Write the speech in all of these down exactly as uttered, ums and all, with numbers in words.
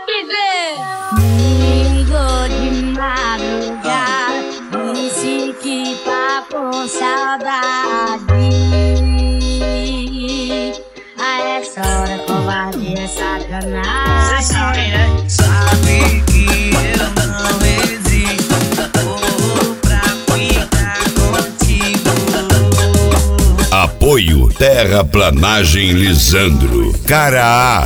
Ligou de madrugada, disse que tá com saudade. A essa hora covarde é sacanagem. Cê sabe, né? Sabe que eu não existo. Vou pra ficar contigo. Apoio Terraplanagem Lisandro. Cara A.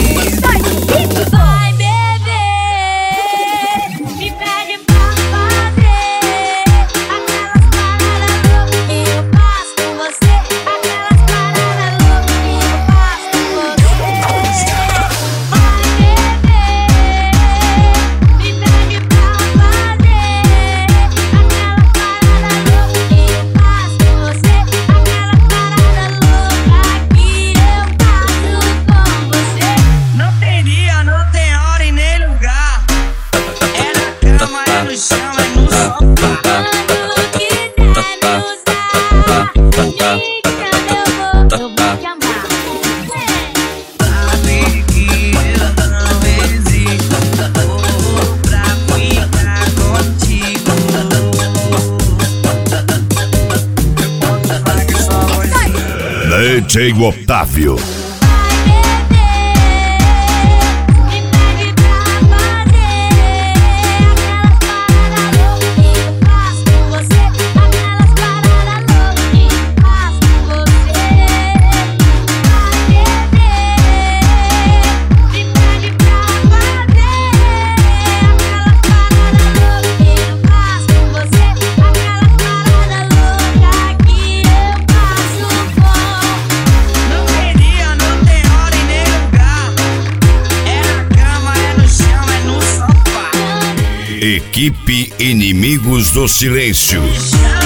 Vai beber, me pede pra fazer aquelas paradas loucas que eu faço com você. Aquelas paradas loucas que eu faço com você. Vai beber, me pede pra fazer aquelas paradas loucas que eu faço com você. Aquelas paradas loucas que eu faço com você. Não tem dia, não tem hora e nem lugar. É na cama, é no chão, é no sofá. Quando quiser me usar, eu vou, eu vou te amar. Sabe que eu não existo. Vou pra ficar contigo. Eu posso falar que só você. D J Otávio. Não tem dia, não tem hora e nem lugar. É na cama, é no chão, é no sofá. Equipe Inimigos do Silêncio. Chama